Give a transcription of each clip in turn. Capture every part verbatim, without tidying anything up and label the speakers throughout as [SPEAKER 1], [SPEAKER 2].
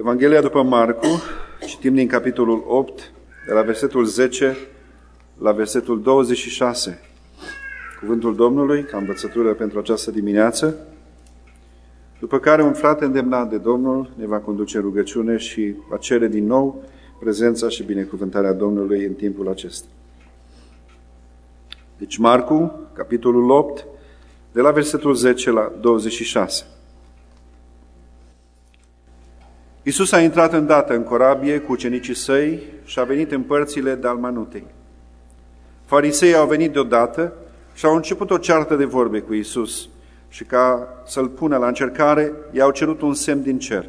[SPEAKER 1] Evanghelia după Marcu, citim din capitolul opt, de la versetul zece la versetul douăzeci și șase. Cuvântul Domnului, ca învățătură pentru această dimineață, după care un frate îndemnat de Domnul ne va conduce în rugăciune și va cere din nou prezența și binecuvântarea Domnului în timpul acesta. Deci Marcu, capitolul opt, de la versetul zece la douăzeci și șase. Iisus a intrat îndată în corabie cu ucenicii săi și a venit în părțile Dalmanutei. Fariseii au venit deodată și au început o ceartă de vorbe cu Iisus și ca să-L pună la încercare, i-au cerut un semn din cer.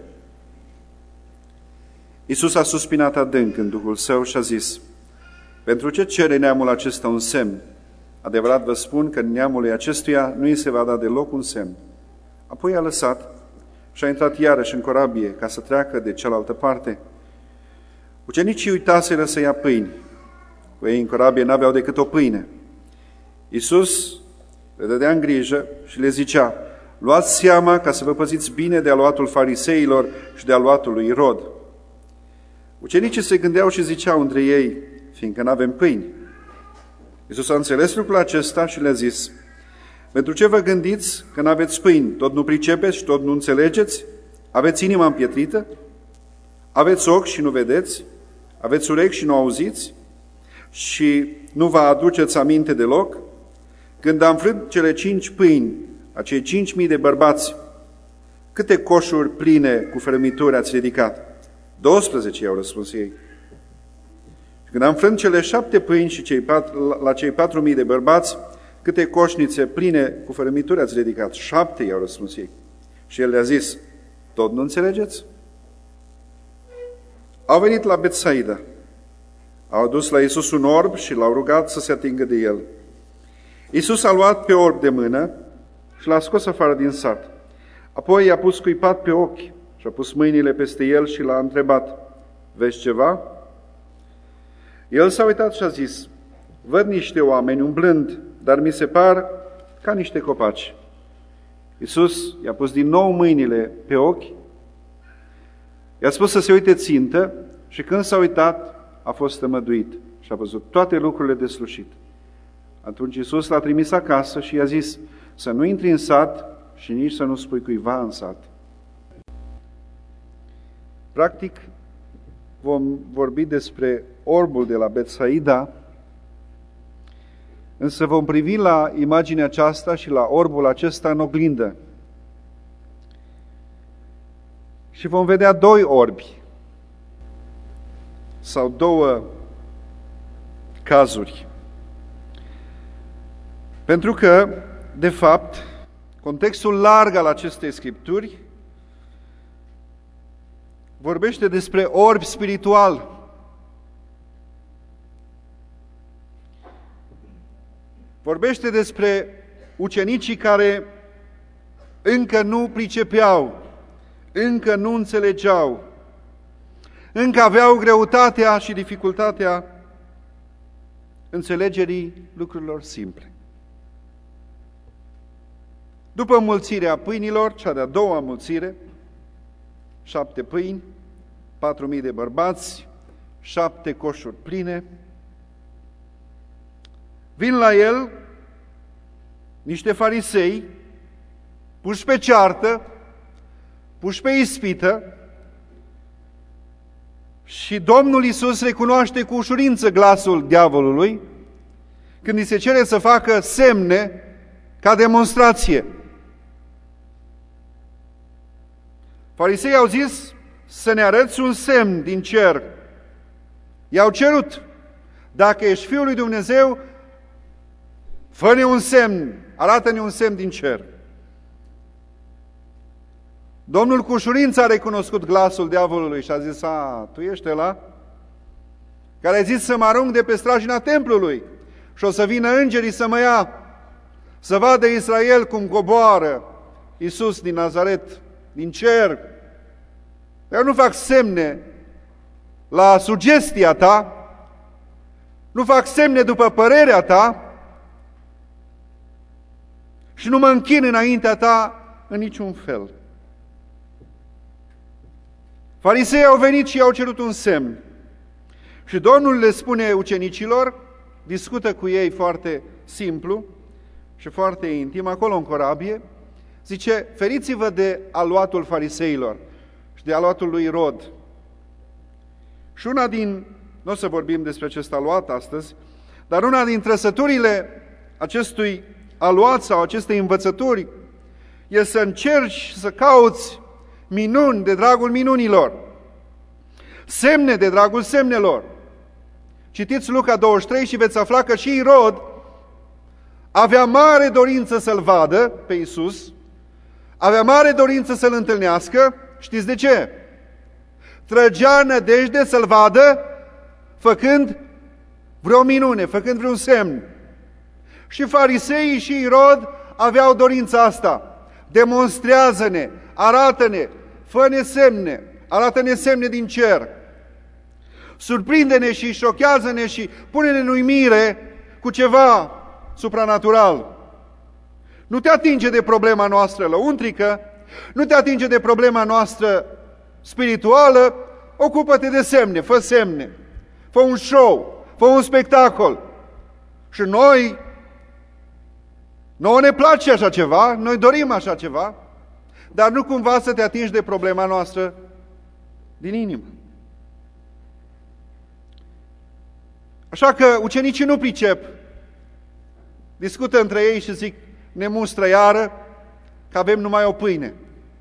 [SPEAKER 1] Iisus a suspinat adânc în Duhul Său și a zis: pentru ce cere neamul acesta un semn? Adevărat vă spun că neamului acestuia nu îi se va da deloc un semn. Apoi a lăsat și a intrat iarăși în corabie ca să treacă de cealaltă parte. Ucenicii uitaseră să ia pâini. Cu ei în corabie n-aveau decât o pâine. Iisus le dădea în grijă și le zicea: luați seama ca să vă păziți bine de aluatul fariseilor și de aluatul lui Irod. Ucenicii se gândeau și ziceau între ei: fiindcă n-avem pâini. Iisus a înțeles lucrul acesta și le-a zis: pentru ce vă gândiți că n-aveți pâini? Tot nu pricepeți și tot nu înțelegeți? Aveți inima împietrită? Aveți ochi și nu vedeți? Aveți urechi și nu auziți? Și nu vă aduceți aminte deloc? Când am frânt cele cinci pâini, acei cinci mii de bărbați, câte coșuri pline cu fărâmituri ați ridicat? Douăsprezece, i-au răspuns ei. Și când am frânt cele șapte pâini și cei patru, la cei patru mii de bărbați, câte coșnițe pline cu fărâmituri ați ridicat? Șapte, i-au răspuns ei. Și el le-a zis: tot nu înțelegeți? Au venit la Betsaida. Au adus la Iisus un orb și l-au rugat să se atingă de el. Iisus a luat pe orb de mână și l-a scos afară din sat. Apoi i-a pus cuipat pe ochi și a pus mâinile peste el și l-a întrebat: vezi ceva? El s-a uitat și a zis: văd niște oameni umblând, dar mi se par ca niște copaci. Iisus i-a pus din nou mâinile pe ochi, i-a spus să se uite țintă și când s-a uitat, a fost tămăduit și a văzut toate lucrurile deslușit. Atunci Iisus l-a trimis acasă și i-a zis să nu intri în sat și nici să nu spui cuiva în sat. Practic, vom vorbi despre orbul de la Betsaida, însă vom privi la imaginea aceasta și la orbul acesta în oglindă. Și vom vedea doi orbi sau două cazuri. Pentru că, de fapt, contextul larg al acestei scripturi vorbește despre orbi spiritual. Vorbește despre ucenicii care încă nu pricepeau, încă nu înțelegeau, încă aveau greutatea și dificultatea înțelegerii lucrurilor simple. După mulțirea pâinilor, cea de-a doua mulțire, șapte pâini, patru mii de bărbați, șapte coșuri pline, vin la el niște farisei puși pe ceartă, puși pe ispită și Domnul Iisus recunoaște cu ușurință glasul diavolului când îi se cere să facă semne ca demonstrație. Farisei au zis să ne arăți un semn din cer. I-au cerut: dacă ești Fiul lui Dumnezeu, fă-ne un semn, arată-ne un semn din cer. Domnul cu ușurință a recunoscut glasul diavolului și a zis: a, tu ești ăla care ai zis să mă arunc de pe strajina templului și o să vină îngerii să mă ia, să vadă Israel cum coboară Iisus din Nazaret, din cer. Eu nu fac semne la sugestia ta, nu fac semne după părerea ta și nu mă închin înaintea ta în niciun fel. Fariseii au venit și i-au cerut un semn. Și Domnul le spune ucenicilor, discută cu ei foarte simplu și foarte intim, acolo în corabie, zice, feriți-vă de aluatul fariseilor și de aluatul lui Irod. Și una din, nu o să vorbim despre acest aluat astăzi, dar una din trăsăturile acestui aluat sau acestei învățături e să încerci să cauți minuni de dragul minunilor, semne de dragul semnelor. Citiți Luca douăzeci și trei și veți afla că și Irod avea mare dorință să-L vadă pe Iisus, avea mare dorință să-L întâlnească. Știți de ce? Trăgea nădejde să-L vadă făcând vreo minune, făcând vreun semn. Și fariseii și Irod aveau dorința asta. Demonstrează-ne, arată-ne, fă-ne semne, arată-ne semne din cer. Surprinde-ne și șochează-ne și pune-ne în uimire cu ceva supranatural. Nu te atinge de problema noastră lăuntrică, nu te atinge de problema noastră spirituală, ocupă-te de semne, fă semne, fă un show, fă un spectacol. Și noi, nouă ne place așa ceva, noi dorim așa ceva, dar nu cumva să te atingi de problema noastră din inimă. Așa că ucenicii nu pricep, discută între ei și zic, ne mustră iară că avem numai o pâine.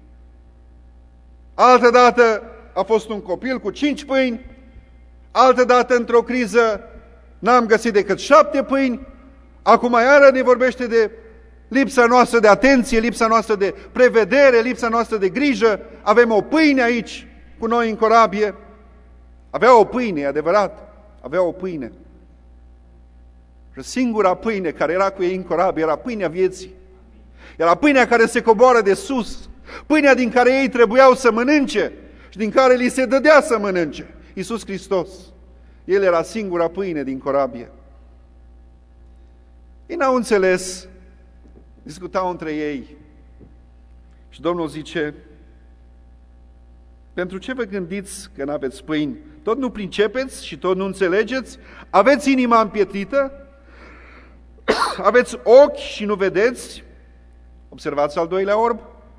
[SPEAKER 1] Altă dată a fost un copil cu cinci pâini, altă dată într-o criză n-am găsit decât șapte pâini, acum iară ne vorbește de lipsa noastră de atenție, lipsa noastră de prevedere, lipsa noastră de grijă, avem o pâine aici cu noi în corabie. Avea o pâine, e adevărat, avea o pâine. Și singura pâine care era cu ei în corabie era pâinea vieții. Era pâinea care se coboară de sus, pâinea din care ei trebuiau să mănânce și din care li se dădea să mănânce. Iisus Hristos. El era singura pâine din corabie. Ei n-au înțeles, discutau între ei și Domnul zice, pentru ce vă gândiți că n-aveți pâini? Tot nu pricepeți și tot nu înțelegeți? Aveți inima împietrită? Aveți ochi și nu vedeți? Observați al doilea orb?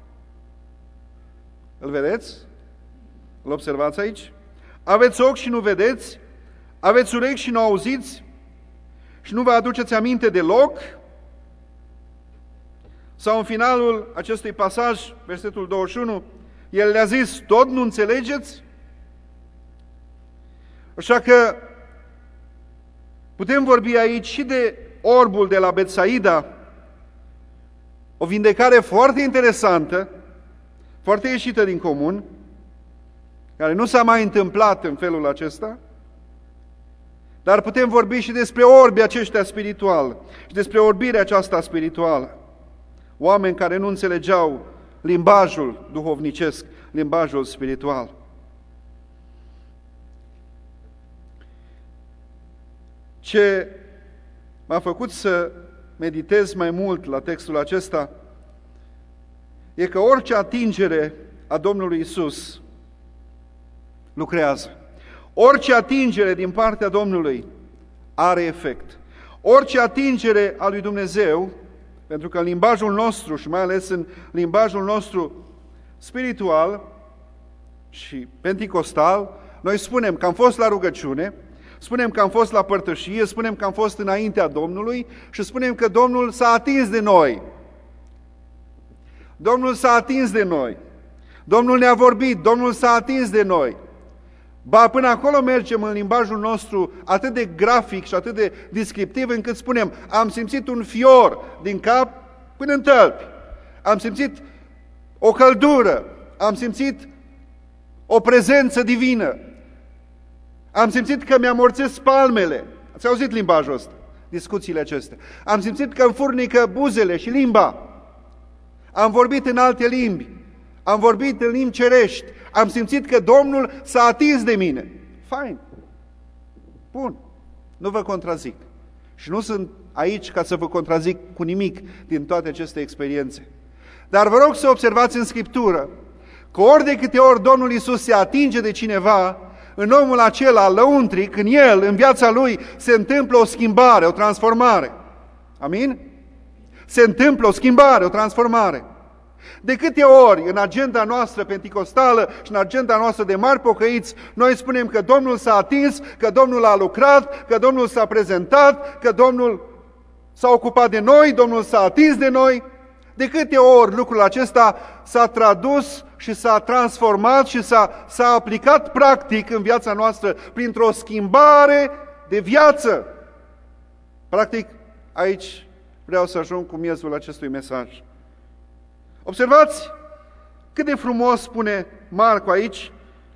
[SPEAKER 1] Îl vedeți? Îl observați aici? Aveți ochi și nu vedeți? Aveți urechi și nu auziți? Și nu vă aduceți aminte deloc? Sau în finalul acestui pasaj, versetul douăzeci și unu, el le-a zis, tot nu înțelegeți? Așa că putem vorbi aici și de orbul de la Betsaida, o vindecare foarte interesantă, foarte ieșită din comun, care nu s-a mai întâmplat în felul acesta, dar putem vorbi și despre orbii aceștia spirituali și despre orbirea aceasta spirituală. Oameni care nu înțelegeau limbajul duhovnicesc, limbajul spiritual. Ce m-a făcut să meditez mai mult la textul acesta e că orice atingere a Domnului Isus lucrează. Orice atingere din partea Domnului are efect. Orice atingere a lui Dumnezeu, pentru că în limbajul nostru și mai ales în limbajul nostru spiritual și penticostal, noi spunem că am fost la rugăciune, spunem că am fost la părtășie, spunem că am fost înaintea Domnului și spunem că Domnul s-a atins de noi. Domnul s-a atins de noi. Domnul ne-a vorbit, Domnul s-a atins de noi. Ba, până acolo mergem în limbajul nostru atât de grafic și atât de descriptiv încât spunem, am simțit un fior din cap până în tălpi. Am simțit o căldură, am simțit o prezență divină. Am simțit că mi-amorțesc palmele. Ați auzit limbajul ăsta, discuțiile acestea. Am simțit că îmi furnică buzele și limba. Am vorbit în alte limbi. Am vorbit în limbi cerești. Am simțit că Domnul s-a atins de mine. Fain. Bun. Nu vă contrazic. Și nu sunt aici ca să vă contrazic cu nimic din toate aceste experiențe. Dar vă rog să observați în Scriptură că ori de câte ori Domnul Iisus se atinge de cineva, în omul acela, lăuntric, în el, în viața lui, se întâmplă o schimbare, o transformare. Amin? Se întâmplă o schimbare, o transformare. De câte ori în agenda noastră penticostală și în agenda noastră de mari pocăiți, noi spunem că Domnul s-a atins, că Domnul a lucrat, că Domnul s-a prezentat, că Domnul s-a ocupat de noi, Domnul s-a atins de noi. De câte ori lucrul acesta s-a tradus și s-a transformat și s-a, s-a aplicat practic în viața noastră printr-o schimbare de viață. Practic, aici vreau să ajung cu miezul acestui mesaj. Observați cât de frumos spune Marcu aici,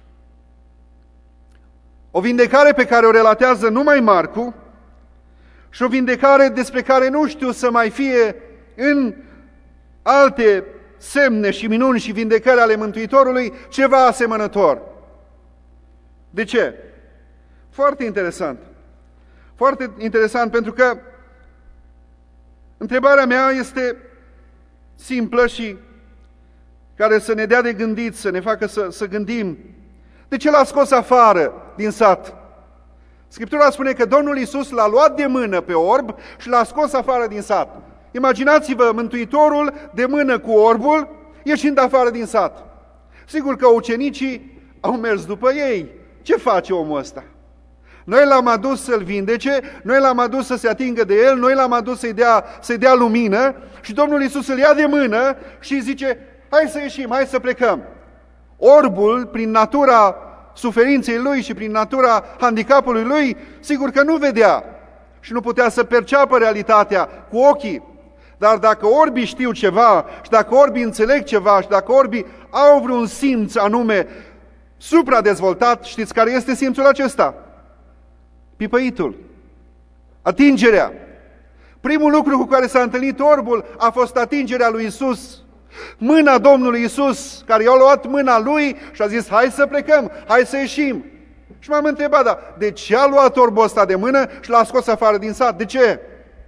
[SPEAKER 1] o vindecare pe care o relatează numai Marcu și o vindecare despre care nu știu să mai fie în alte semne și minuni și vindecări ale Mântuitorului ceva asemănător. De ce? Foarte interesant. Foarte interesant pentru că întrebarea mea este simplă și care să ne dea de gândit, să ne facă să, să gândim. De ce l-a scos afară din sat? Scriptura spune că Domnul Iisus l-a luat de mână pe orb și l-a scos afară din sat. Imaginați-vă Mântuitorul de mână cu orbul, ieșind afară din sat. Sigur că ucenicii au mers după ei. Ce face omul ăsta? Noi l-am adus să-l vindece, noi l-am adus să se atingă de el, noi l-am adus să-i dea, să-i dea lumină și Domnul Iisus îl ia de mână și îi zice, hai să ieșim, hai să plecăm. Orbul, prin natura suferinței lui și prin natura handicapului lui, sigur că nu vedea și nu putea să perceapă realitatea cu ochii. Dar dacă orbii știu ceva și dacă orbii înțeleg ceva și dacă orbii au vreun simț anume supradezvoltat, știți care este simțul acesta? Pipăitul, atingerea. Primul lucru cu care s-a întâlnit orbul a fost atingerea lui Iisus. Mâna Domnului Iisus, care i-a luat mâna lui și a zis, hai să plecăm, hai să ieșim. Și m-am întrebat, da, de ce a luat orbul ăsta de mână și l-a scos afară din sat? De ce?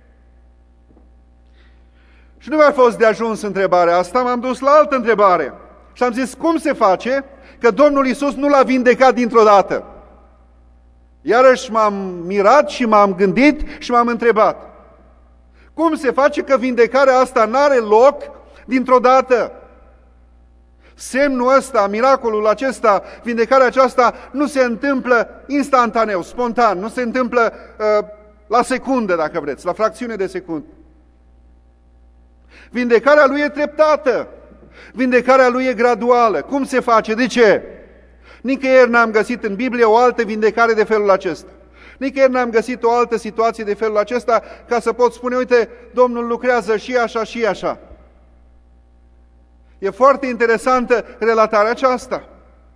[SPEAKER 1] Și nu mi-a fost de ajuns întrebarea asta, m-am dus la altă întrebare. Și am zis, cum se face că Domnul Iisus nu l-a vindecat dintr-o dată? Iarăși m-am mirat și m-am gândit și m-am întrebat. Cum se face că vindecarea asta n-are loc dintr-o dată? Semnul ăsta, miracolul acesta, vindecarea aceasta nu se întâmplă instantaneu, spontan, nu se întâmplă uh, la secundă, dacă vreți, la fracțiune de secundă. Vindecarea lui e treptată, vindecarea lui e graduală. Cum se face? De ce? Nicăieri n-am găsit în Biblie o altă vindecare de felul acesta. Nicăieri n-am găsit o altă situație de felul acesta ca să pot spune, uite, Domnul lucrează și așa și așa. E foarte interesantă relatarea aceasta.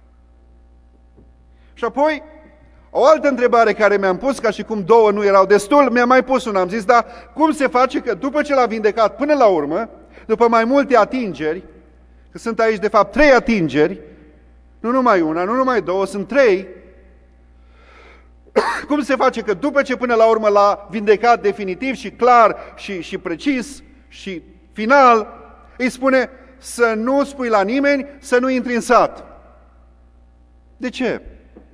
[SPEAKER 1] Și apoi, o altă întrebare care mi-am pus, ca și cum două nu erau destul, mi-am mai pus una. Am zis, da, cum se face că după ce l-a vindecat până la urmă, după mai multe atingeri, că sunt aici de fapt trei atingeri, nu numai una, nu numai două, sunt trei, cum se face că după ce până la urmă l-a vindecat definitiv și clar și, și precis și final, îi spune să nu spui la nimeni, să nu intri în sat. De ce?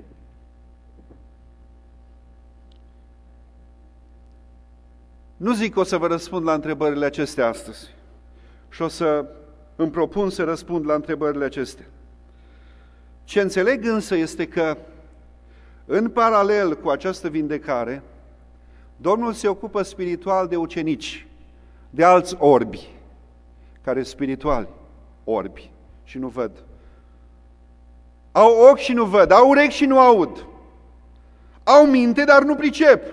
[SPEAKER 1] Nu zic că o să vă răspund la întrebările acestea astăzi și o să îmi propun să răspund la întrebările acestea. Ce înțeleg însă este că în paralel cu această vindecare, Domnul se ocupă spiritual de ucenici, de alți orbi, care spirituali, orbi și nu văd. Au ochi și nu văd, au urechi și nu aud. Au minte, dar nu pricep.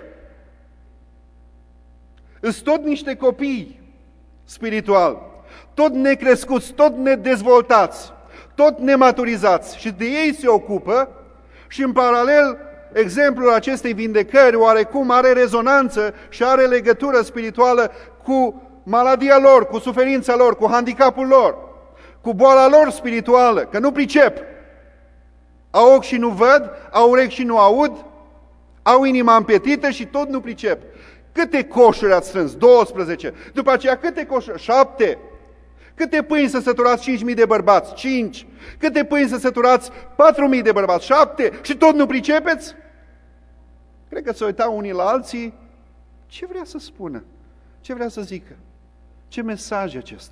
[SPEAKER 1] Îs tot niște copii spirituali, tot necrescuți, tot nedezvoltați, tot nematurizați și de ei se ocupă și în paralel exemplul acestei vindecări oarecum are rezonanță și are legătură spirituală cu maladia lor, cu suferința lor, cu handicapul lor, cu boala lor spirituală, că nu pricep. Au ochi și nu văd, au urechi și nu aud, au inima împietită și tot nu pricep. Câte coșuri ați strâns? douăsprezece. După aceea câte coșuri? șapte. Câte pâini să săturați cinci mii de bărbați? Cinci. Câte pâini să săturați patru mii de bărbați? Șapte. Și tot nu pricepeți? Cred că se uitau unii la alții. Ce vrea să spună? Ce vrea să zică? Ce mesaj e acesta?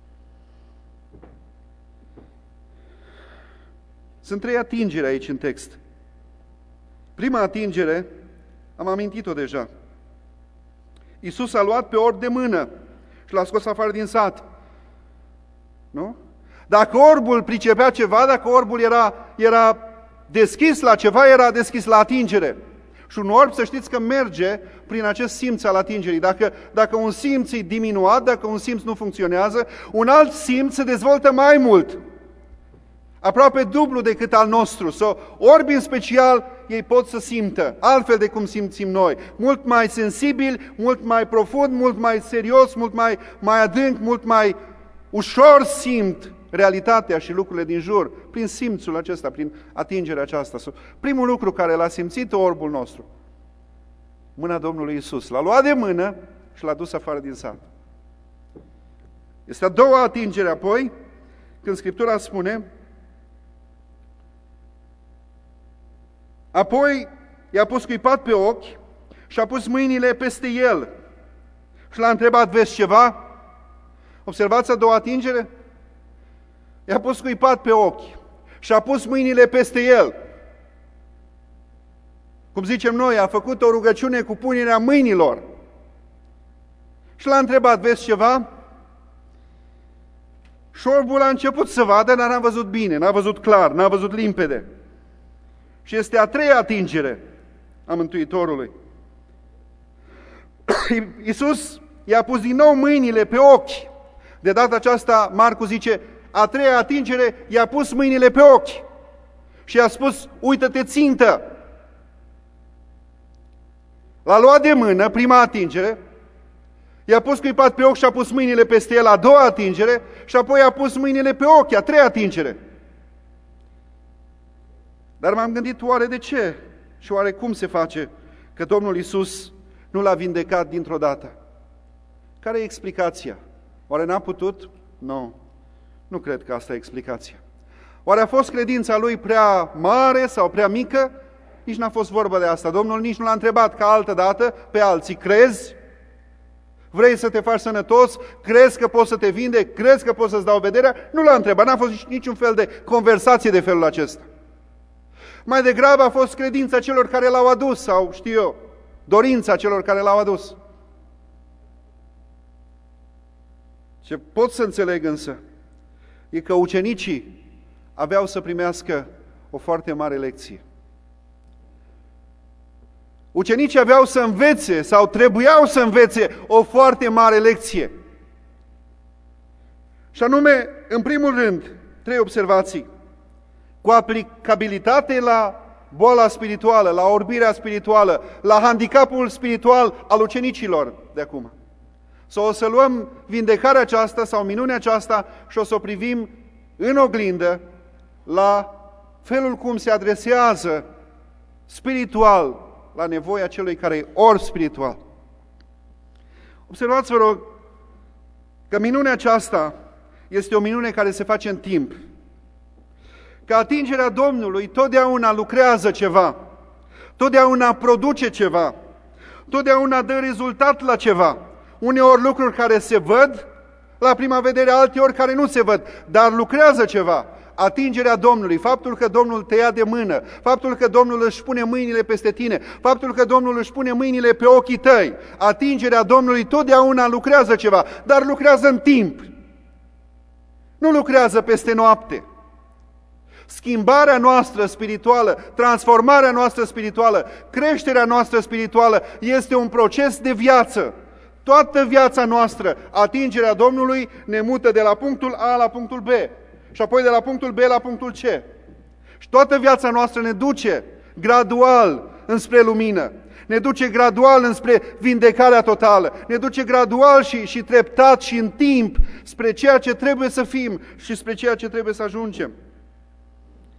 [SPEAKER 1] Sunt trei atingeri aici în text. Prima atingere, am amintit-o deja. Iisus a luat pe orb de mână și l-a scos afară din sat. Nu? Dacă orbul pricepea ceva, dacă orbul era, era deschis la ceva, era deschis la atingere. Și un orb, să știți că merge prin acest simț al atingerii. Dacă, dacă un simț e diminuat, dacă un simț nu funcționează, un alt simț se dezvoltă mai mult. Aproape dublu decât al nostru. So, orbi în special, ei pot să simtă, altfel de cum simțim noi. Mult mai sensibil, mult mai profund, mult mai serios, mult mai, mai adânc, mult mai ușor simt realitatea și lucrurile din jur, prin simțul acesta, prin atingerea aceasta. So, primul lucru care l-a simțit orbul nostru, mâna Domnului Iisus. L-a luat de mână și l-a dus afară din sat. Este a doua atingere apoi, când Scriptura spune: apoi i-a pus cuipat pe ochi și a pus mâinile peste el și l-a întrebat: vezi ceva? Observați a doua atingere? I-a pus cuipat pe ochi și a pus mâinile peste el. Cum zicem noi, a făcut o rugăciune cu punerea mâinilor. Și l-a întrebat: vezi ceva? Și orbul a început să vadă, dar n-a văzut bine, n-a văzut clar, n-a văzut limpede. Și este a treia atingere a Mântuitorului. Iisus i-a pus din nou mâinile pe ochi. De data aceasta, Marcu zice, a treia atingere, i-a pus mâinile pe ochi. Și i-a spus: uită-te țintă. L-a luat de mână, prima atingere, i-a pus cuipat pe ochi și a pus mâinile peste el, a doua atingere, și apoi a pus mâinile pe ochi, a treia atingere. Dar m-am gândit, oare de ce? Și oare cum se face că Domnul Iisus nu l-a vindecat dintr-o dată? Care e explicația? Oare n-a putut? Nu. Nu cred că asta e explicația. Oare a fost credința lui prea mare sau prea mică? Nici n-a fost vorba de asta. Domnul nici nu l-a întrebat ca altă dată pe alții: crezi? Vrei să te faci sănătos? Crezi că poți să te vindeci? Crezi că poți să-ți dau vederea? Nu l-a întrebat. N-a fost niciun fel de conversație de felul acesta. Mai degrabă a fost credința celor care l-au adus, sau știu eu, dorința celor care l-au adus. Ce pot să înțeleg însă e că ucenicii aveau să primească o foarte mare lecție. Ucenicii aveau să învețe sau trebuiau să învețe o foarte mare lecție. Și anume, în primul rând, trei observații. Cu aplicabilitate la boala spirituală, la orbirea spirituală, la handicapul spiritual al ucenicilor de acum. Sau o să luăm vindecarea aceasta sau minunea aceasta și o să o privim în oglindă la felul cum se adresează spiritual la nevoia celui care e orb spiritual. Observați, vă rog, că minunea aceasta este o minune care se face în timp. Că atingerea Domnului totdeauna lucrează ceva, totdeauna produce ceva, totdeauna dă rezultat la ceva. Uneori lucruri care se văd la prima vedere, alteori care nu se văd, dar lucrează ceva. Atingerea Domnului, faptul că Domnul te ia de mână, faptul că Domnul își pune mâinile peste tine, faptul că Domnul își pune mâinile pe ochii tăi, atingerea Domnului totdeauna lucrează ceva, dar lucrează în timp. Nu lucrează peste noapte. Schimbarea noastră spirituală, transformarea noastră spirituală, creșterea noastră spirituală este un proces de viață. Toată viața noastră, atingerea Domnului ne mută de la punctul A la punctul B și apoi de la punctul B la punctul C. Și toată viața noastră ne duce gradual înspre lumină, ne duce gradual înspre vindecarea totală, ne duce gradual și, și treptat și în timp spre ceea ce trebuie să fim și spre ceea ce trebuie să ajungem.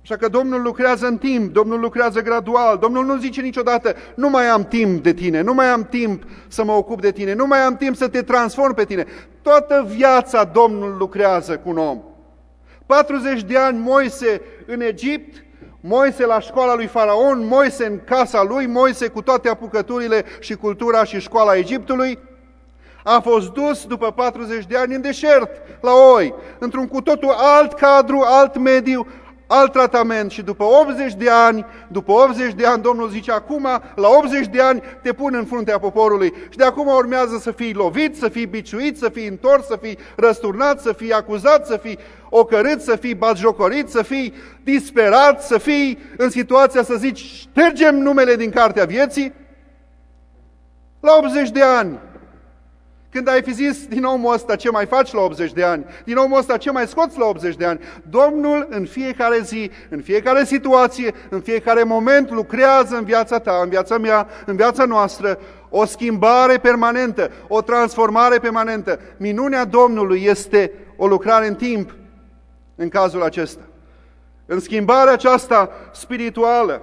[SPEAKER 1] Așa că Domnul lucrează în timp, Domnul lucrează gradual, Domnul nu zice niciodată, nu mai am timp de tine, nu mai am timp să mă ocup de tine, nu mai am timp să te transform pe tine. Toată viața Domnul lucrează cu un om. patruzeci de ani Moise în Egipt, Moise la școala lui Faraon, Moise în casa lui, Moise cu toate apucăturile și cultura și școala Egiptului, a fost dus după patruzeci de ani în deșert, la oi, într-un cu totul alt cadru, alt mediu, alt tratament și după optzeci de ani, după optzeci de ani, Domnul zice, acum, la optzeci de ani, te pun în fruntea poporului și de acum urmează să fii lovit, să fii biciuit, să fii întors, să fii răsturnat, să fii acuzat, să fii ocărât, să fii batjocorit, să fii disperat, să fii în situația să zici, ștergem numele din cartea vieții. La optzeci de ani, când ai fi zis din omul ăsta ce mai faci la optzeci de ani, din omul ăsta ce mai scoți la optzeci de ani, Domnul în fiecare zi, în fiecare situație, în fiecare moment lucrează în viața ta, în viața mea, în viața noastră, o schimbare permanentă, o transformare permanentă. Minunea Domnului este o lucrare în timp în cazul acesta. În schimbarea aceasta spirituală.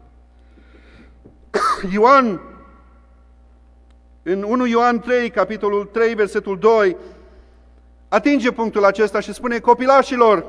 [SPEAKER 1] Ioan În unu Ioan trei, capitolul trei, versetul doi, atinge punctul acesta și spune, copilașilor,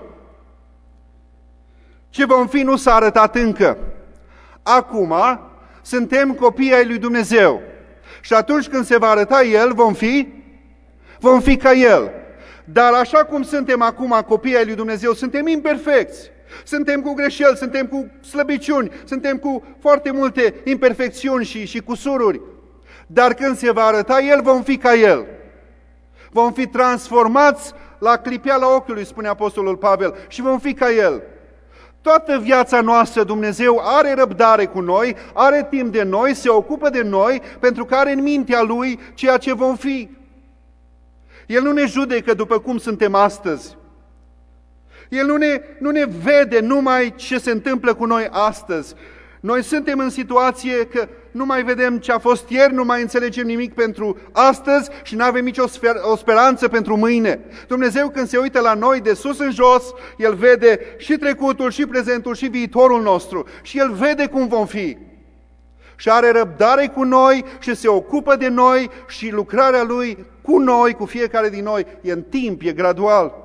[SPEAKER 1] ce vom fi nu s-a arătat încă. Acum suntem copii ai lui Dumnezeu și atunci când se va arăta El, vom fi, vom fi ca El. Dar așa cum suntem acum copii ai lui Dumnezeu, suntem imperfecți. Suntem cu greșeli, suntem cu slăbiciuni, suntem cu foarte multe imperfecțiuni și, și cusururi. Dar când se va arăta El, vom fi ca El. Vom fi transformați la clipeala ochiului, spune Apostolul Pavel, și vom fi ca El. Toată viața noastră Dumnezeu are răbdare cu noi, are timp de noi, se ocupă de noi, pentru că are în mintea Lui ceea ce vom fi. El nu ne judecă după cum suntem astăzi. El nu ne, nu ne vede numai ce se întâmplă cu noi astăzi. Noi suntem în situație că nu mai vedem ce a fost ieri, nu mai înțelegem nimic pentru astăzi și nu avem nicio sper- o speranță pentru mâine. Dumnezeu când se uită la noi de sus în jos, El vede și trecutul, și prezentul, și viitorul nostru. Și El vede cum vom fi. Și are răbdare cu noi și se ocupă de noi și lucrarea Lui cu noi, cu fiecare din noi, e în timp, e gradual.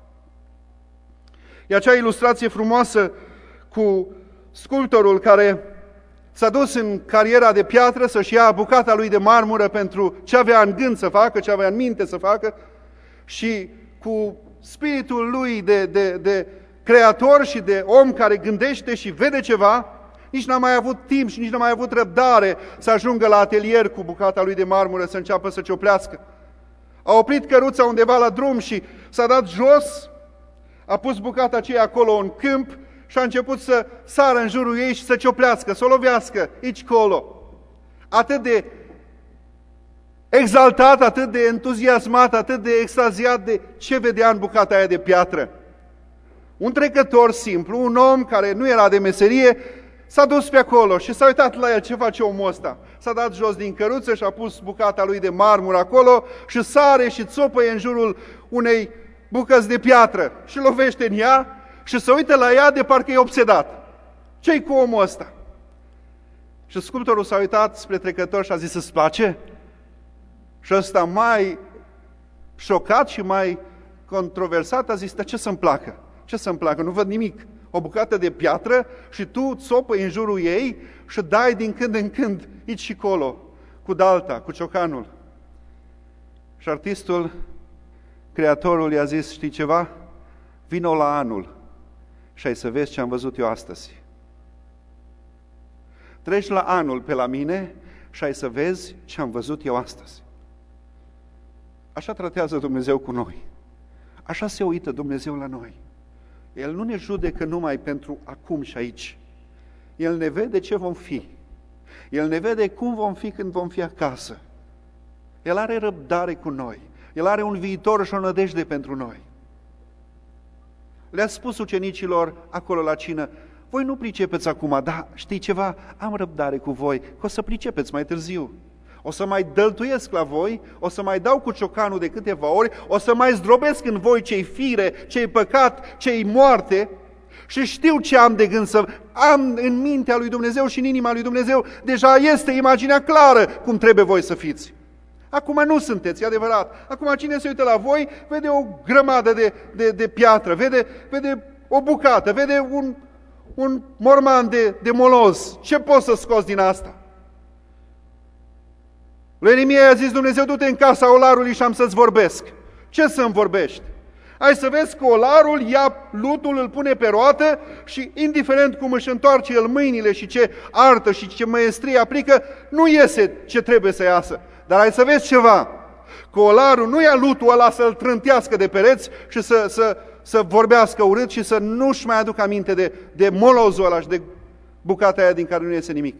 [SPEAKER 1] E acea ilustrație frumoasă cu sculptorul care s-a dus în cariera de piatră să-și ia bucata lui de marmură pentru ce avea în gând să facă, ce avea în minte să facă și cu spiritul lui de, de, de creator și de om care gândește și vede ceva, nici n-a mai avut timp și nici n-a mai avut răbdare să ajungă la atelier cu bucata lui de marmură să înceapă să cioplească. A oprit căruța undeva la drum și s-a dat jos, a pus bucata aceea acolo în câmp și a început să sară în jurul ei și să cioplească, să o lovească, aici-colo. Atât de exaltat, atât de entuziasmat, atât de extaziat de ce vedea în bucata aia de piatră. Un trecător simplu, un om care nu era de meserie, s-a dus pe acolo și s-a uitat la el ce face omul ăsta. S-a dat jos din căruță și a pus bucata lui de marmură acolo și sare și țopăie în jurul unei bucăți de piatră și lovește în ea și se uită la ea de parcă e obsedat. Ce-i cu omul ăsta? Și sculptorul s-a uitat spre trecător și a zis, îți place? Și ăsta mai șocat și mai controversat a zis, dar ce să-mi placă? Ce să-mi placă? Nu văd nimic. O bucată de piatră și tu țopăi în jurul ei și dai din când în când aici și colo, cu dalta, cu ciocanul. Și artistul, creatorul i-a zis, știi ceva? Vino la anul și ai să vezi ce am văzut eu astăzi. Treci la anul pe la mine și ai să vezi ce am văzut eu astăzi. Așa tratează Dumnezeu cu noi. Așa se uită Dumnezeu la noi. El nu ne judecă numai pentru acum și aici. El ne vede ce vom fi. El ne vede cum vom fi când vom fi acasă. El are răbdare cu noi. El are un viitor și o nădejde pentru noi. Le-a spus ucenicilor acolo la cină, voi nu pricepeți acum, dar știi ceva? Am răbdare cu voi, că o să pricepeți mai târziu. O să mai dăltuiesc la voi, o să mai dau cu ciocanul de câteva ori, o să mai zdrobesc în voi ce-i fire, ce-i păcat, ce-i moarte Și știu ce am de gând să am în mintea lui Dumnezeu și în inima lui Dumnezeu. Deja este imaginea clară cum trebuie voi să fiți. Acum nu sunteți, e adevărat. Acum cine se uită la voi, vede o grămadă de, de, de piatră, vede, vede o bucată, vede un, un morman de, de moloz. Ce poți să scoți din asta? Lui Ieremia i-a zis Dumnezeu, du-te în casa olarului și am să-ți vorbesc. Ce să-mi vorbești? Hai să vezi că olarul ia lutul, îl pune pe roată și indiferent cum își întoarce el mâinile și ce artă și ce măiestrie aplică, nu iese ce trebuie să iasă. Dar hai să vezi ceva, că olarul nu ia lutul ăla să-l trântească de pereți și să, să, să vorbească urât și să nu-și mai aducă aminte de, de molozul ăla și de bucata aia din care nu iese nimic.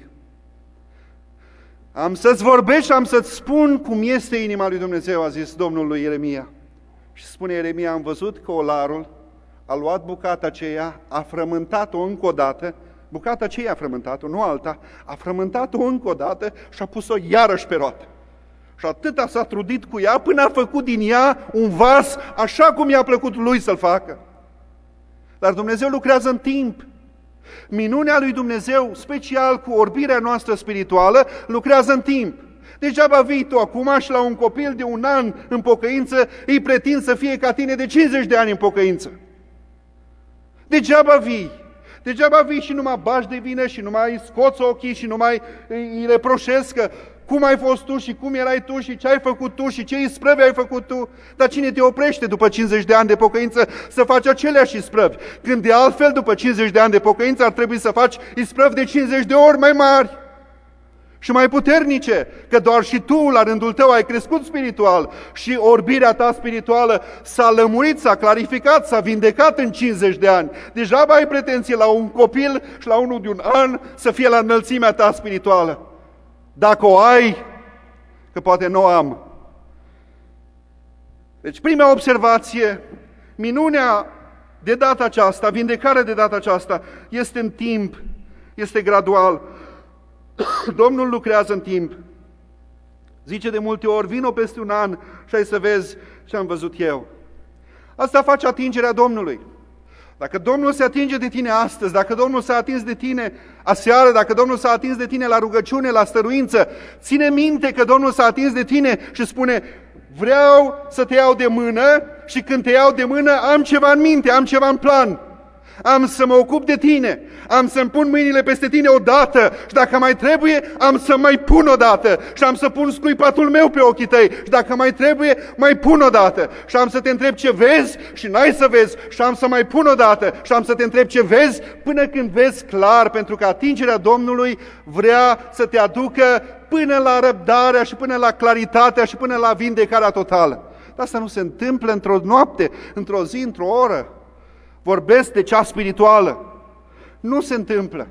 [SPEAKER 1] Am să-ți vorbesc și am să-ți spun cum este inima lui Dumnezeu, a zis Domnul lui Ieremia. Și spune Ieremia, am văzut că olarul a luat bucata aceea, a frământat-o încă o dată, bucata aceea a frământat-o, nu alta, a frământat-o încă o dată și a pus-o iarăși pe roată. Și atâta s-a trudit cu ea până a făcut din ea un vas așa cum i-a plăcut lui să-l facă. Dar Dumnezeu lucrează în timp. Minunea lui Dumnezeu, special cu orbirea noastră spirituală, lucrează în timp. Degeaba vii tu acum și la un copil de un an în pocăință îi pretinzi să fie ca tine de cincizeci de ani în pocăință. Degeaba vii. Degeaba vii și nu mai bași de vină și nu mai scoți ochii și nu mai îi reproșezi că cum ai fost tu și cum erai tu și ce ai făcut tu și ce isprăvi ai făcut tu. Dar cine te oprește după cincizeci de ani de pocăință să faci aceleași isprăvi? Când de altfel, după cincizeci de ani de pocăință, ar trebui să faci isprăvi de cincizeci de ori mai mari și mai puternice, că doar și tu, la rândul tău, ai crescut spiritual și orbirea ta spirituală s-a lămurit, s-a clarificat, s-a vindecat în cincizeci de ani. Degeaba ai pretenție la un copil și la unul de un an să fie la înălțimea ta spirituală. Dacă o ai, că poate nu o am. Deci prima observație, minunea de data aceasta, vindecarea de data aceasta, este în timp, este gradual. Domnul lucrează în timp. Zice de multe ori, vino peste un an și ai să vezi ce am văzut eu. Asta face atingerea Domnului. Dacă Domnul se atinge de tine astăzi, dacă Domnul s-a atins de tine aseară, dacă Domnul s-a atins de tine la rugăciune, la stăruință, ține minte că Domnul s-a atins de tine și spune, vreau să te iau de mână și când te iau de mână am ceva în minte, am ceva în plan. Am să mă ocup de tine, am să-mi pun mâinile peste tine odată și dacă mai trebuie, am să mai pun odată și am să pun scuipatul meu pe ochii tăi și dacă mai trebuie, mai pun odată și am să te întreb ce vezi și n-ai să vezi și am să mai pun odată și am să te întreb ce vezi până când vezi clar, pentru că atingerea Domnului vrea să te aducă până la răbdarea și până la claritatea și până la vindecarea totală. Dar asta nu se întâmplă într-o noapte, într-o zi, într-o oră. Vorbesc de cea spirituală. Nu se întâmplă.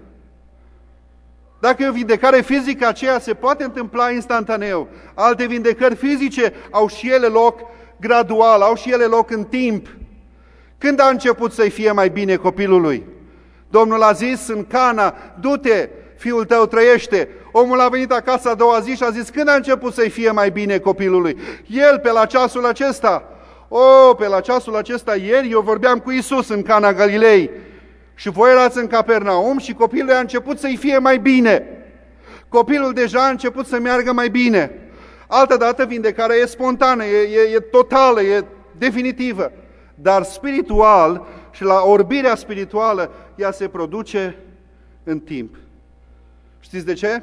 [SPEAKER 1] Dacă e o vindecare fizică, aceea se poate întâmpla instantaneu. Alte vindecări fizice au și ele loc gradual, au și ele loc în timp. Când a început să-i fie mai bine copilului? Domnul a zis în Cana, du-te, fiul tău trăiește. Omul a venit acasă a doua zi și a zis, când a început să-i fie mai bine copilului? El, pe la ceasul acesta. O, pe la ceasul acesta ieri eu vorbeam cu Iisus în Cana Galilei și voi erați în Capernaum și copilul a început să-i fie mai bine. Copilul deja a început să meargă mai bine. Altădată vindecarea e spontană, e, e, e totală, e definitivă. Dar spiritual și la orbirea spirituală ea se produce în timp. Știți de ce?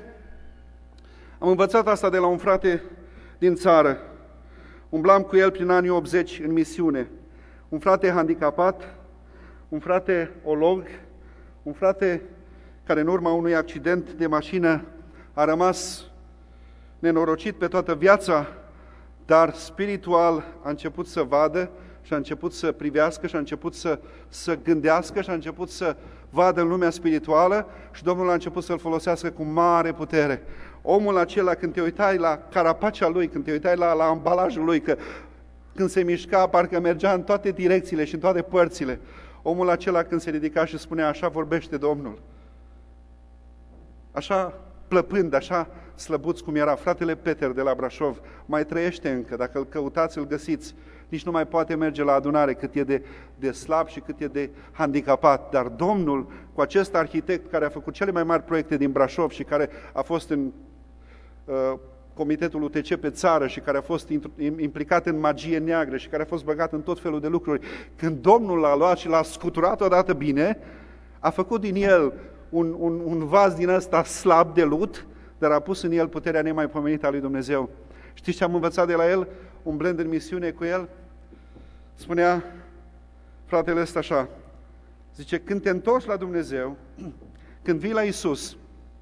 [SPEAKER 1] Am învățat asta de la un frate din țară. Umblam cu el prin anii optzeci în misiune. Un frate handicapat, un frate olog, un frate care în urma unui accident de mașină a rămas nenorocit pe toată viața, dar spiritual a început să vadă și a început să privească și a început să, să gândească și a început să vadă în lumea spirituală și Domnul a început să-l folosească cu mare putere. Omul acela, când te uitai la carapacea lui, când te uitai la, la ambalajul lui, că când se mișca, parcă mergea în toate direcțiile și în toate părțile, omul acela când se ridica și spunea, așa vorbește Domnul. Așa plăpând, așa slăbuț cum era. Fratele Peter de la Brașov mai trăiește încă, dacă îl căutați, îl găsiți. Nici nu mai poate merge la adunare cât e de, de slab și cât e de handicapat. Dar Domnul, cu acest arhitect care a făcut cele mai mari proiecte din Brașov și care a fost în uh, Comitetul U T C pe țară și care a fost implicat în magie neagră și care a fost băgat în tot felul de lucruri, când Domnul l-a luat și l-a scuturat odată bine, a făcut din el un, un, un vas din ăsta slab de lut, dar a pus în el puterea nemaipomenită a lui Dumnezeu. Știți ce am învățat de la el? Umblând în misiune cu el, spunea fratele ăsta așa, zice, când te întorci la Dumnezeu, când vii la Iisus,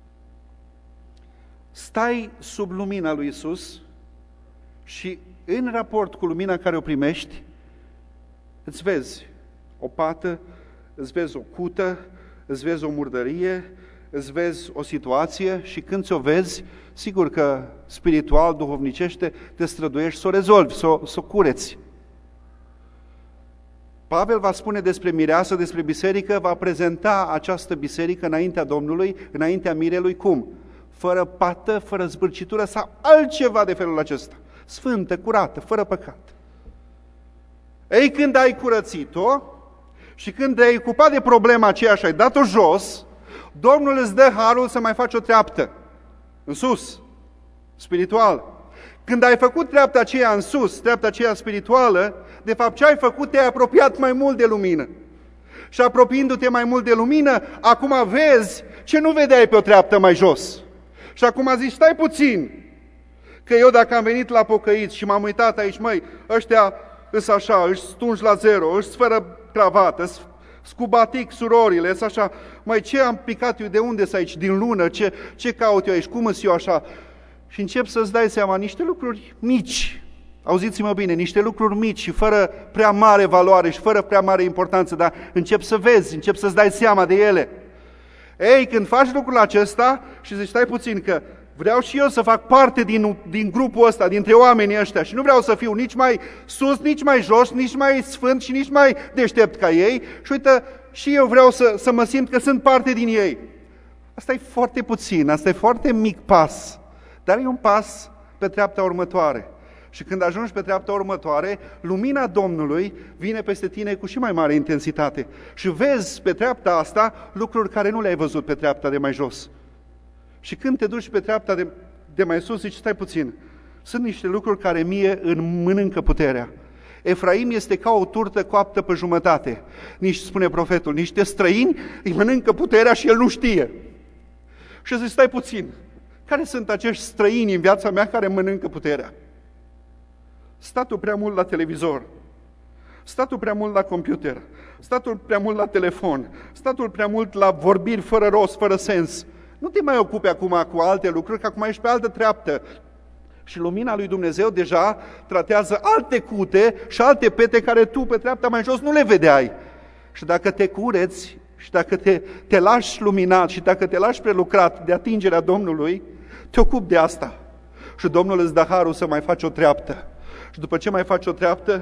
[SPEAKER 1] stai sub lumina lui Iisus și în raport cu lumina care o primești, îți vezi o pată, îți vezi o cută, îți vezi o murdărie, îți vezi o situație și când ți-o vezi, sigur că spiritual, duhovnicește, te străduiești să o rezolvi, să o, să o cureți. Pavel va spune despre mireasă, despre biserică, va prezenta această biserică înaintea Domnului, înaintea mirelui, cum? Fără pată, fără zbârcitură sau altceva de felul acesta. Sfântă, curată, fără păcat. Ei, când ai curățit-o și când te-ai ocupat de problema aceea și ai dat-o jos, Domnul îți dă harul să mai faci o treaptă în sus, spiritual. Când ai făcut treapta aceea în sus, treapta aceea spirituală, de fapt ce ai făcut, te-ai apropiat mai mult de lumină. Și apropiindu-te mai mult de lumină, acum vezi ce nu vedeai pe o treaptă mai jos. Și acum zici, stai puțin, că eu dacă am venit la pocăiți și m-am uitat aici, măi, ăștia îs așa, își stungi la zero, își fără cravată, îs cu batic surorile, îs așa, măi, ce am picat eu, de unde sunt aici, din lună, ce, ce caut eu aici, cum îs eu așa? Și încep să-ți dai seama niște lucruri mici, auziți-mă bine, niște lucruri mici și fără prea mare valoare și fără prea mare importanță, dar încep să vezi, încep să-ți dai seama de ele. Ei, când faci lucrul acesta și zici, stai puțin că vreau și eu să fac parte din, din grupul ăsta, dintre oamenii ăștia și nu vreau să fiu nici mai sus, nici mai jos, nici mai sfânt și nici mai deștept ca ei și uite, și eu vreau să, să mă simt că sunt parte din ei. Asta e foarte puțin, asta e foarte mic pas, dar e un pas pe treapta următoare. Și când ajungi pe treapta următoare, lumina Domnului vine peste tine cu și mai mare intensitate. Și vezi pe treapta asta lucruri care nu le-ai văzut pe treapta de mai jos. Și când te duci pe treapta de, de mai sus, zici, stai puțin, sunt niște lucruri care mie îmi mănâncă puterea. Efraim este ca o turtă coaptă pe jumătate. Nici, spune profetul, niște străini îi mănâncă puterea și el nu știe. Și zici, stai puțin, care sunt acești străini în viața mea care mănâncă puterea? Statul prea mult la televizor, statul prea mult la computer, statul prea mult la telefon, statul prea mult la vorbiri fără rost, fără sens. Nu te mai ocupi acum cu alte lucruri, că acum ești pe altă treaptă. Și lumina lui Dumnezeu deja tratează alte cute și alte pete care tu pe treapta mai jos nu le vedeai. Și dacă te cureți și dacă te, te lași luminat și dacă te lași prelucrat de atingerea Domnului, te ocupi de asta. Și Domnul îți dă harul să mai faci o treaptă. Și după ce mai faci o treaptă,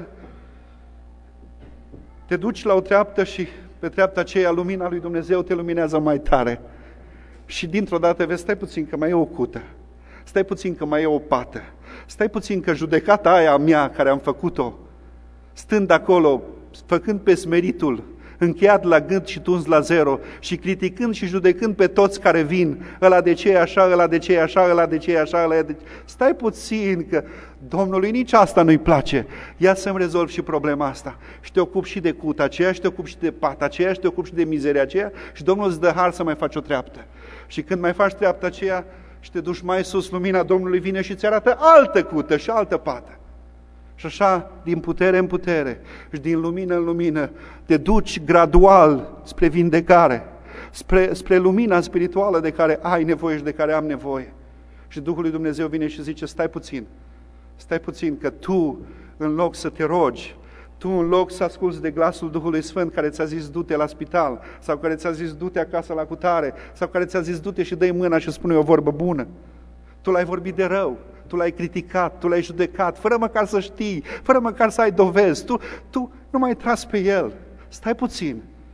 [SPEAKER 1] te duci la o treaptă și pe treapta aceea lumina lui Dumnezeu te luminează mai tare. Și dintr-o dată vezi, stai puțin că mai e o cută, stai puțin că mai e o pată, stai puțin că judecata aia mea care am făcut-o, stând acolo, făcând pe smeritul, încheiat la gât și tuns la zero și criticând și judecând pe toți care vin, ăla de ce e așa, ăla de ce e așa, ăla de ce e așa, ăla de ce... Stai puțin că Domnului nici asta nu-i place. Ia să-mi rezolv și problema asta. Și te ocupi și de cuta aceea, și te ocupi și de pata aceea, și te ocupi și de mizeria aceea și Domnul îți dă har să mai faci o treaptă. Și când mai faci treapta aceea și te duci mai sus, lumina Domnului vine și îți arată altă cută și altă pată. Și așa, din putere în putere și din lumină în lumină, te duci gradual spre vindecare, spre, spre lumina spirituală de care ai nevoie și de care am nevoie. Și Duhul lui Dumnezeu vine și zice, stai puțin, stai puțin, că tu, în loc să te rogi, tu, în loc să asculți de glasul Duhului Sfânt care ți-a zis du-te la spital, sau care ți-a zis du-te acasă la cutare, sau care ți-a zis du-te și dă-i mâna și spune o vorbă bună, tu l-ai vorbit de rău, tu l-ai criticat, tu l-ai judecat, fără măcar să știi, fără măcar să ai dovezi, tu, tu nu mai tras pe el. Stai puțin,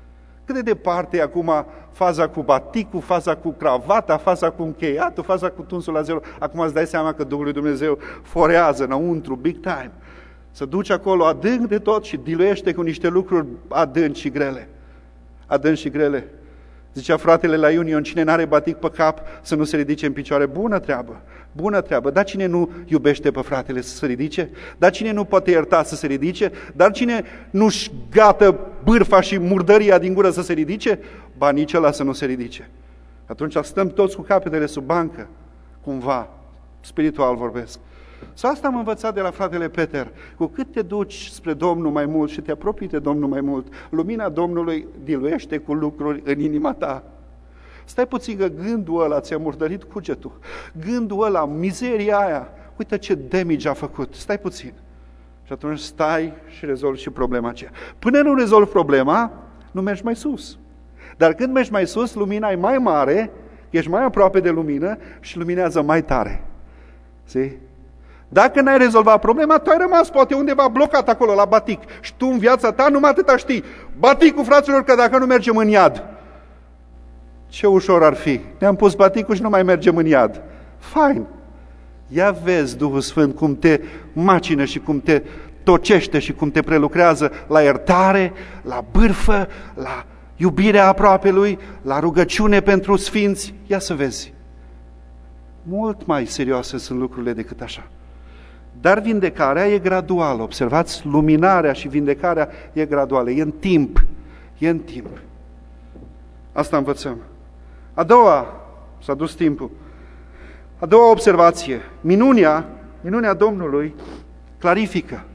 [SPEAKER 1] Cât de departe e acum faza cu baticul, faza cu cravata, faza cu încheiatul, faza cu tunsul la zero. Acum îți dai seama că Duhul lui Dumnezeu forează înăuntru, big time. Se duce acolo adânc de tot și diluiește cu niște lucruri adânci și grele. Adânci și grele. Zicea fratele la Union, cine n-are batic pe cap să nu se ridice în picioare. Bună treabă, bună treabă. Dar cine nu iubește pe fratele să se ridice? Dar cine nu poate ierta să se ridice? Dar cine nu-și gată bârfa și murdăria din gură să se ridice? Ba nici ăla să nu se ridice. Atunci stăm toți cu capetele sub bancă, cumva, spiritual vorbesc. Sau asta am învățat de la fratele Peter. Cu cât te duci spre Domnul mai mult și te apropii de Domnul mai mult, lumina Domnului diluiește cu lucruri în inima ta. Stai puțin că gândul ăla ți-a murdărit cugetul. Gândul ăla, mizeria aia, uite ce damage a făcut. Stai puțin. Și atunci stai și rezolvi și problema aceea. Până nu rezolvi problema, nu mergi mai sus. Dar când mergi mai sus, lumina e mai mare, ești mai aproape de lumină și luminează mai tare. See? Dacă n-ai rezolvat problema, tu ai rămas poate undeva blocat acolo la batic. Și tu în viața ta numai atâta știi. Baticul, fraților, că dacă nu mergem în iad. Ce ușor ar fi. Ne-am pus baticul și nu mai mergem în iad. Fain. Ia vezi Duhul Sfânt cum te macină și cum te tocește și cum te prelucrează la iertare, la bârfă, la iubirea aproapelui, la rugăciune pentru sfinți. Ia să vezi. Mult mai serioase sunt lucrurile decât așa. Dar vindecarea e graduală. Observați, luminarea și vindecarea e graduală. E în timp. E în timp. Asta învățăm. A doua, s-a dus timpul. A doua observație. Minunea, minunea Domnului clarifică.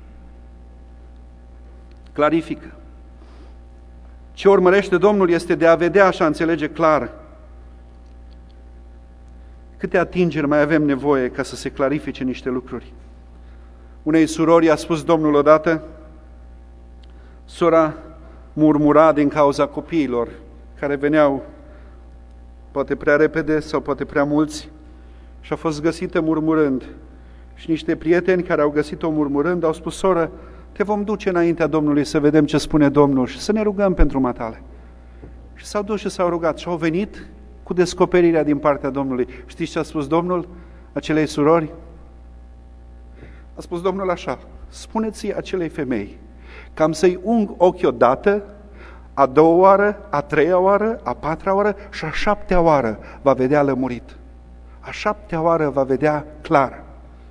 [SPEAKER 1] Clarifică. Ce urmărește Domnul este de a vedea și a înțelege clar. Câte atingeri mai avem nevoie ca să se clarifice niște lucruri. Unei surori i-a spus Domnul odată, sora murmura din cauza copiilor care veneau poate prea repede sau poate prea mulți și a fost găsită murmurând. Și niște prieteni care au găsit-o murmurând au spus, soră, te vom duce înaintea Domnului să vedem ce spune Domnul și să ne rugăm pentru matale. Și s-au dus și s-au rugat și au venit cu descoperirea din partea Domnului. Știți ce a spus Domnul acelei surori? A spus Domnul așa, spuneți acelei femei că am să-i ung ochii odată, a doua oară, a treia oară, a patra oară și a șaptea oară va vedea lămurit. A șaptea oară va vedea clar.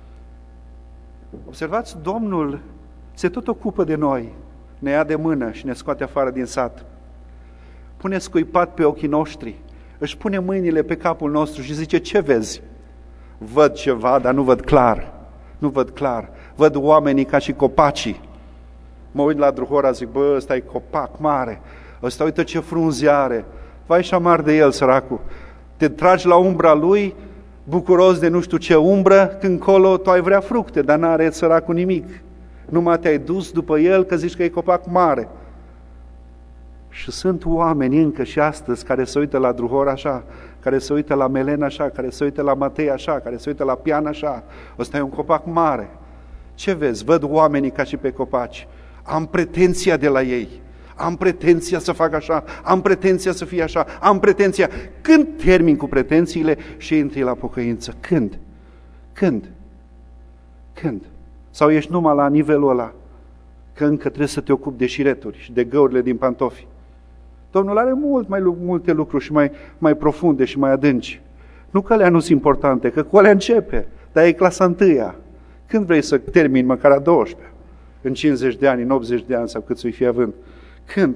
[SPEAKER 1] Observați, Domnul se tot ocupă de noi, ne ia de mână și ne scoate afară din sat. Pune scuipat pe ochii noștri, își pune mâinile pe capul nostru și zice, ce vezi? Văd ceva, dar nu văd clar. Nu văd clar. Văd oamenii ca și copacii. Mă uit la Druhora, zic, bă, ăsta e copac mare. Ăsta, uite ce frunze are. Vai și amar de el, săracul. Te tragi la umbra lui, bucuros de nu știu ce umbră, când colo tu ai vrea fructe, dar n-are săracul nimic. Numai te-ai dus după el că zici că e copac mare. Și sunt oameni încă și astăzi care se uită la Druhor așa, care se uită la Melen așa, care se uită la Matei așa, care se uită la Pian așa. Ăsta e un copac mare. Ce vezi? Văd oamenii ca și pe copaci. Am pretenția de la ei. Am pretenția să fac așa, am pretenția să fie așa, am pretenția. Când termin cu pretențiile și intri la pocăință? Când? Când? Când? Sau ești numai la nivelul ăla? Că încă trebuie să te ocupi de șireturi și de găurile din pantofi. Domnul are mult mai multe lucruri și mai, mai profunde și mai adânci. Nu că alea nu sunt importante, că cu alea începe, dar e clasa întâia. Când vrei să termini măcar a douăsprezecea? În cincizeci de ani, în optzeci de ani sau cât să-i fie având? Când?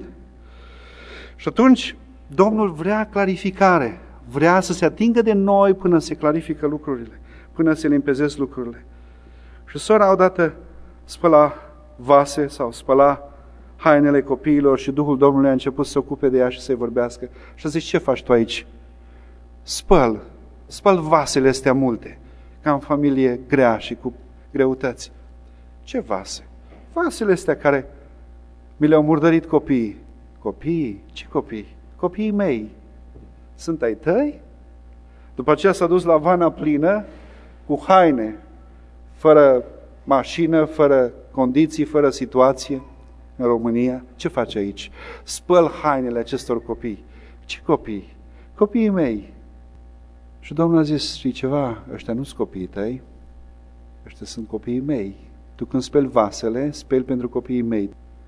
[SPEAKER 1] Și atunci Domnul vrea clarificare, vrea să se atingă de noi până se clarifică lucrurile, până se limpezesc lucrurile. Și sora odată spăla vase sau spăla hainele copiilor și Duhul Domnului a început să se ocupe de ea și să-i vorbească. Și a zis, ce faci tu aici? Spăl, spăl vasele astea multe, ca în familie grea și cu greutăți. Ce vase? Vasele astea care mi le-au murdărit copiii. Copiii? Ce copii? Copiii mei. Sunt ai tăi? După aceea s-a dus la vana plină cu haine, fără mașină, fără condiții, fără situație. în România, ce faci aici? Spăl hainele acestor copii. Ce copii? Copiii mei. Și Domnul a zis, știi ceva? Ăștia nu sunt copiii tăi, ăștia sunt copiii mei. Tu când speli vasele, speli pentru copiii mei.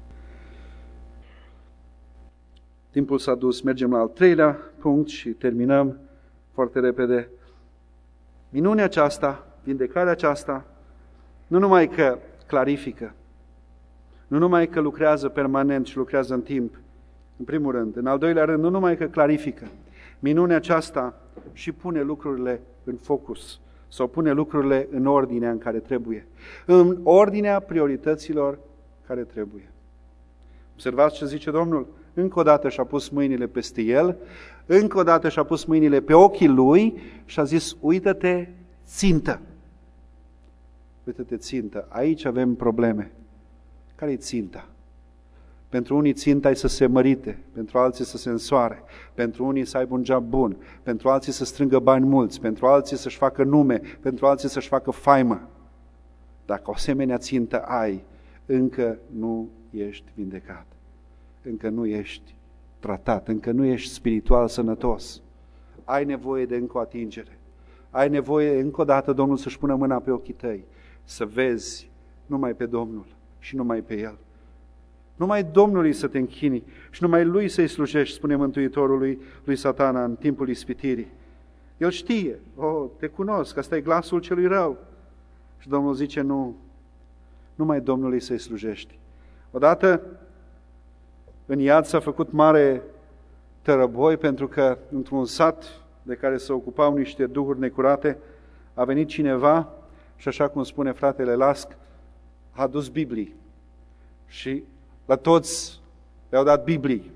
[SPEAKER 1] Timpul s-a dus, mergem la al treilea punct și terminăm foarte repede. Minunea aceasta, vindecarea aceasta, nu numai că clarifică, nu numai că lucrează permanent și lucrează în timp, în primul rând. În al doilea rând, nu numai că clarifică, minunea aceasta și pune lucrurile în focus sau pune lucrurile în ordinea în care trebuie, în ordinea priorităților care trebuie. Observați ce zice Domnul? Încă o dată și-a pus mâinile peste el, încă o dată și-a pus mâinile pe ochii lui și a zis, uită-te, țintă. Uită-te, țintă. Aici avem probleme. Care-i ținta? Pentru unii ținta e să se mărite, pentru alții să se însoare, pentru unii să aibă un job bun, pentru alții să strângă bani mulți, pentru alții să-și facă nume, pentru alții să-și facă faimă. Dacă o asemenea țintă ai, încă nu ești vindecat, încă nu ești tratat, încă nu ești spiritual sănătos. Ai nevoie de încă o atingere. Ai nevoie încă o dată Domnul să-și pună mâna pe ochii tăi, să vezi numai pe Domnul și numai pe El. Numai Domnului să te închini și numai Lui să-i slujești, spune Mântuitorul lui, lui Satana în timpul ispitirii. El știe, oh, te cunosc, asta e glasul celui rău. Și Domnul zice, nu, numai Domnului să-i slujești. Odată în iad s-a făcut mare tărăboi pentru că într-un sat de care se ocupau niște duhuri necurate a venit cineva și așa cum spune fratele Lasc, a adus Biblii și la toți le-au dat Biblii.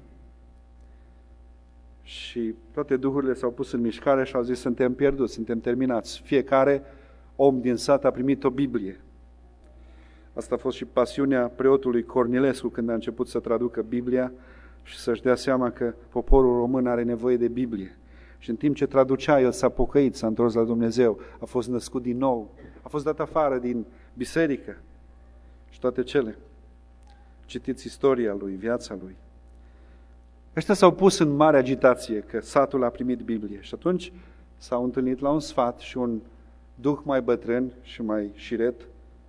[SPEAKER 1] Și toate duhurile s-au pus în mișcare și au zis, suntem pierduți, suntem terminați. Fiecare om din sat a primit o Biblie. Asta a fost și pasiunea preotului Cornilescu când a început să traducă Biblia și să-și dea seama că poporul român are nevoie de Biblie. Și în timp ce traducea, el s-a pocăit, s-a întors la Dumnezeu, a fost născut din nou, a fost dat afară din biserică și toate cele. Citiți istoria lui, viața lui. Ăștia s-au pus în mare agitație că satul a primit Biblie și atunci s-au întâlnit la un sfat și un duh mai bătrân și mai șiret,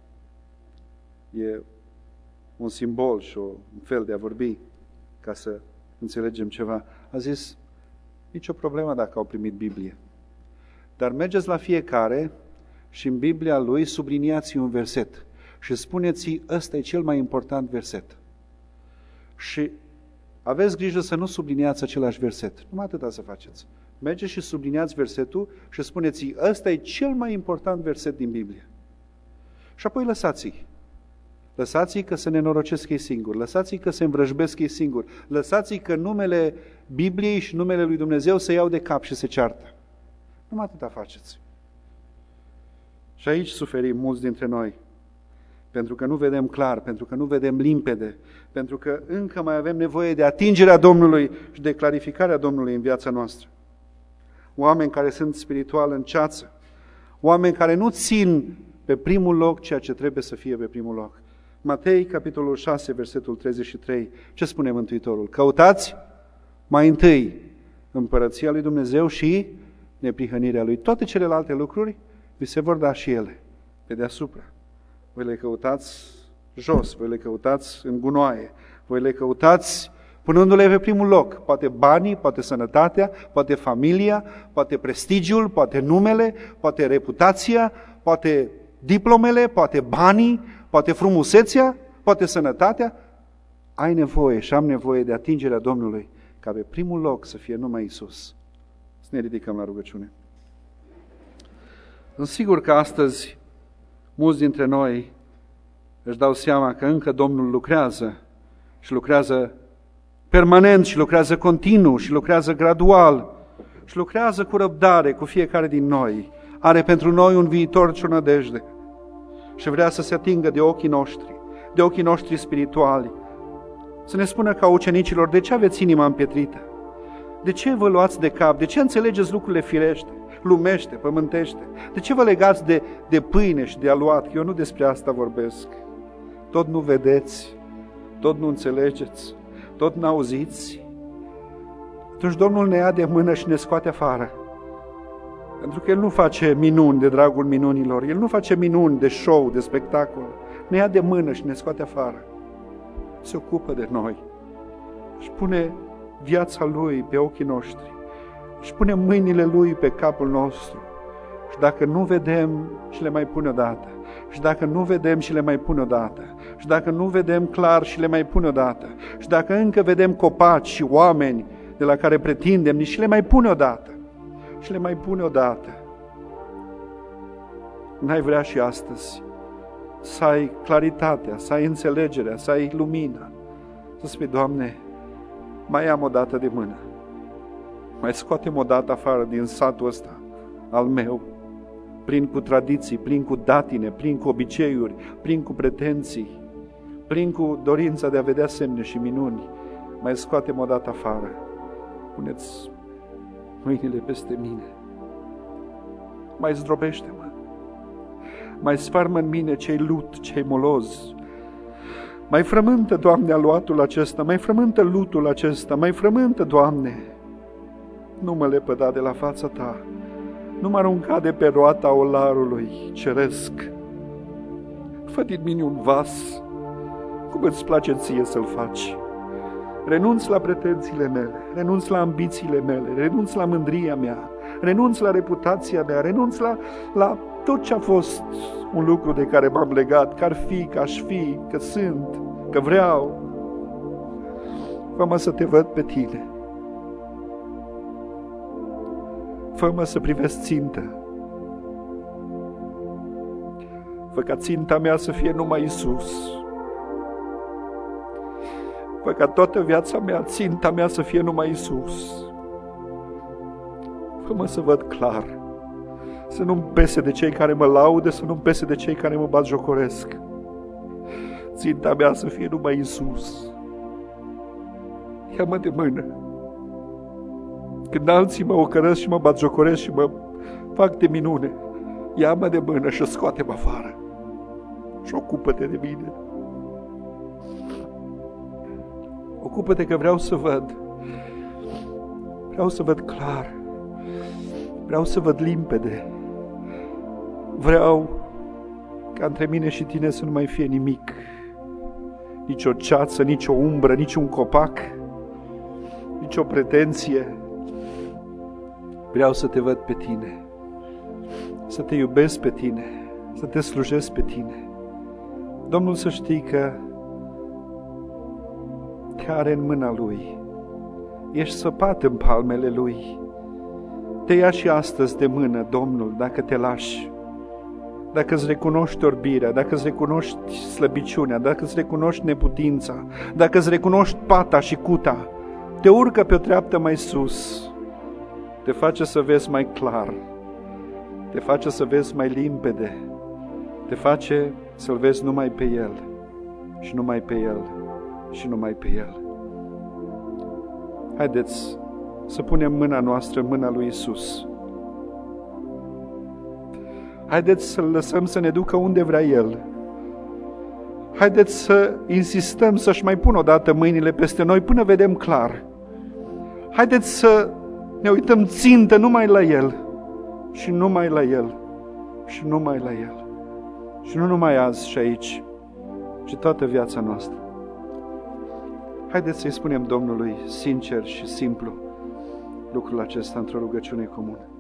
[SPEAKER 1] e un simbol și un fel de a vorbi ca să înțelegem ceva, a zis, nicio problemă dacă au primit Biblie, dar mergeți la fiecare și în Biblia lui subliniați un verset și spuneți, ăsta e cel mai important verset. Și aveți grijă să nu subliniați același verset. Numai atâta să faceți. Mergeți și subliniați versetul și spuneți, ăsta e cel mai important verset din Biblie. Și apoi lăsați-i. Lăsați-i că se nenorocesc ei singuri. Lăsați-i că se învrăjbesc ei singuri. Lăsați-i că numele Bibliei și numele lui Dumnezeu se iau de cap și se ceartă. Numai atâta faceți. Și aici suferim mulți dintre noi. Pentru că nu vedem clar, pentru că nu vedem limpede, pentru că încă mai avem nevoie de atingerea Domnului și de clarificarea Domnului în viața noastră. Oameni care sunt spiritual în ceață, oameni care nu țin pe primul loc ceea ce trebuie să fie pe primul loc. Matei, capitolul șase, versetul treizeci și trei, ce spune Mântuitorul? Căutați mai întâi împărăția lui Dumnezeu și neprihănirea Lui. Toate celelalte lucruri vi se vor da și ele pe deasupra. Voi le căutați jos, voi le căutați în gunoaie, voi le căutați punându-le pe primul loc. Poate banii, poate sănătatea, poate familia, poate prestigiul, poate numele, poate reputația, poate diplomele, poate banii, poate frumusețea, poate sănătatea. Ai nevoie și am nevoie de atingerea Domnului, ca pe primul loc să fie numai Iisus. Să ne ridicăm la rugăciune. Sunt sigur că astăzi mulți dintre noi își dau seama că încă Domnul lucrează și lucrează permanent și lucrează continuu și lucrează gradual și lucrează cu răbdare cu fiecare din noi. Are pentru noi un viitor și o nădejde și vrea să se atingă de ochii noștri, de ochii noștri spirituali. Să ne spună ca ucenicilor, de ce aveți inima împietrită? De ce vă luați de cap? De ce înțelegeți lucrurile firește, lumește, pământește? De ce vă legați de, de pâine și de aluat? Eu nu despre asta vorbesc. Tot nu vedeți, tot nu înțelegeți, tot n-auziți, atunci Domnul ne ia de mână și ne scoate afară. Pentru că El nu face minuni de dragul minunilor, El nu face minuni de show, de spectacol. Ne ia de mână și ne scoate afară. Se ocupă de noi. Își pune viața Lui pe ochii noștri. Își pune mâinile Lui pe capul nostru. Și dacă nu vedem, și le mai pune odată. Și dacă nu vedem, și le mai pune odată. Și dacă nu vedem clar, și le mai pune odată. Și dacă încă vedem copaci și oameni de la care pretindem, nici le mai pune odată. Și le mai pune odată. N-ai vrea și astăzi să ai claritatea, să ai înțelegerea, să ai lumina, să spui, Doamne, mai am o dată de mână, mai scoatem o dată afară din satul ăsta al meu, plin cu tradiții, plin cu datine, plin cu obiceiuri, plin cu pretenții, plin cu dorința de a vedea semne și minuni, mai scoatem o dată afară. Puneți mâinile peste mine, mai zdrobește-mă, mai sfarmă în mine ce-i lut, ce-i moloz, mai frământă, Doamne, aluatul acesta, mai frământă lutul acesta, mai frământă, Doamne, nu mă lepăda de la fața Ta, nu mă arunca de pe roata olarului ceresc, fă din mine un vas, cum îți place ție să-l faci. Renunț la pretențiile mele, renunț la ambițiile mele, renunț la mândria mea, renunț la reputația mea, renunț la, la tot ce a fost un lucru de care m-am legat, că ar fi, că aș fi, că sunt, că vreau. Fă-mă să te văd pe Tine. Fă-mă să privesc țintă. Fă ca ținta mea să fie numai Iisus. Fă ca toată viața mea, ținta mea să fie numai Iisus. Fă-mă să văd clar, să nu-mi pese de cei care mă laudă, să nu-mi pese de cei care mă batjocoresc. Ținta mea să fie numai Iisus. Ia-mă de mână. Când alții mă ocărăsc și mă batjocoresc și mă fac de minune, ia-mă de mână și scoate-mă afară. Și ocupă-te de mine. Ocupă-te că vreau să văd. Vreau să văd clar. Vreau să văd limpede. Vreau ca între mine și Tine să nu mai fie nimic. Nici o ceață, nici o umbră, nici un copac, nici o pretenție. Vreau să Te văd pe Tine, să Te iubesc pe Tine, să Te slujesc pe Tine. Domnul să știi că Te are în mâna Lui. Ești săpat în palmele Lui. Te ia și astăzi de mână, Domnul, dacă te lași. Dacă îți recunoști orbirea, dacă îți recunoști slăbiciunea, dacă îți recunoști neputința, dacă îți recunoști pata și cuta, te urcă pe o treaptă mai sus. Te face să vezi mai clar. Te face să vezi mai limpede. Te face să-L vezi numai pe El și numai pe El și numai pe El. Haideți să punem mâna noastră în mâna lui Iisus. Haideți să-L lăsăm să ne ducă unde vrea El. Haideți să insistăm să-și mai pună odată mâinile peste noi până vedem clar. Haideți să ne uităm țintă numai la El și numai la El și numai la El. Și nu numai azi și aici, ci toată viața noastră. Haideți să-i spunem Domnului sincer și simplu lucrul acesta într-o rugăciune comună.